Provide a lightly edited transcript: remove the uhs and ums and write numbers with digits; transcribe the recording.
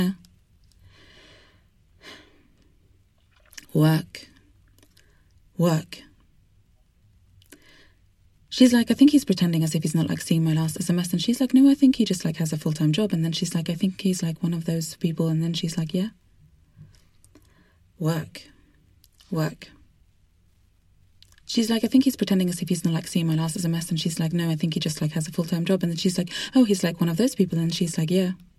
Work. She's like, I think he's pretending as if he's not like seeing my last SMS. And she's like, no, I think he just like has a full-time job. And then she's like, I think he's like one of those people. And then she's like, yeah. Work. She's like, I think he's pretending as if he's not like seeing my last SMS. And she's like, no, I think he just like has a full-time job. And then she's like, oh, he's like one of those people. And she's like, yeah.